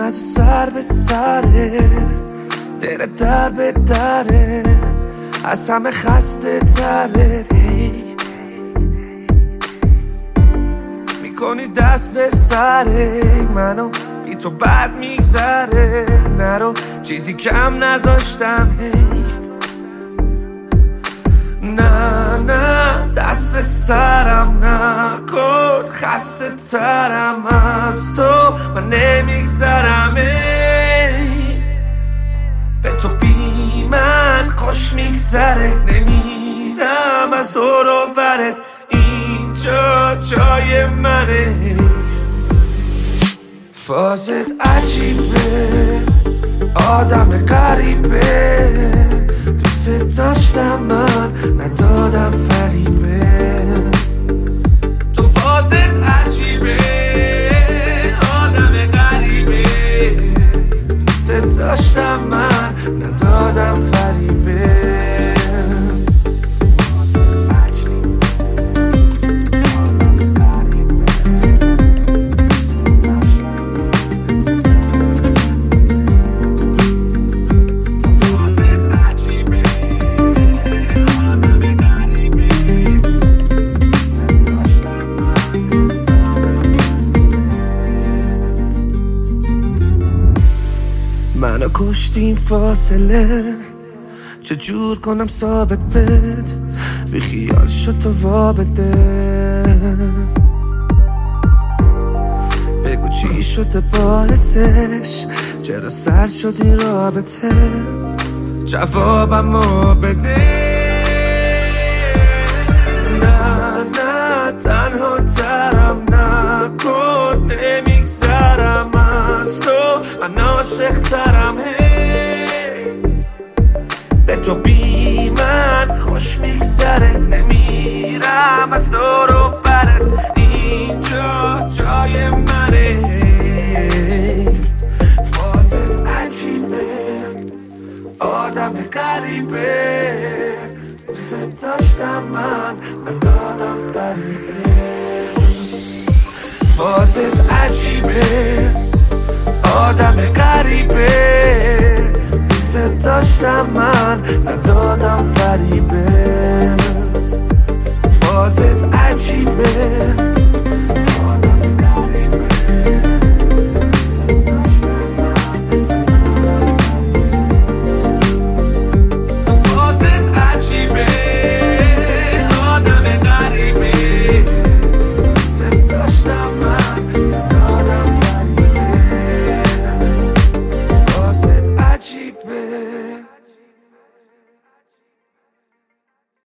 از سر به سره، دل در به دره، از همه خسته تره. میکنی دست به سره منو، بی تو بد میگذره. نرو چیزی کم نذاشتم حیف. نه نه دست به سرم نکن، خسته ترم از تو من نمیگذرم. به تو بی من خوش میگذره، نمیرم از دور و برت، اینجا جای منه. فازت عجیبه، آدم غریبه، دوست داشتم من ندادم فریبت. تو فازت عجیبه، آدم غریبه، دوست داشتم من ندادم فریبت. منو کشتیم فاصله، چجور کنم ثابت بد، بی خیال شد تو وابده. بگو چی شده باعثش، چرا سر شد این رابطه، جوابمو بده. نه نه تنها ترم نکن، نمیگذرم از تو من عاشق ترم. به تو بی من خوش میگذره، نمیرم از دور و برت، اینجا جای منه. فازت عجیبه، آدم غریبه، دوست داشتم من ندادم فریبت. فازت عجیبه، آدم غریبه، دوست داشتم من ندادم فریبت.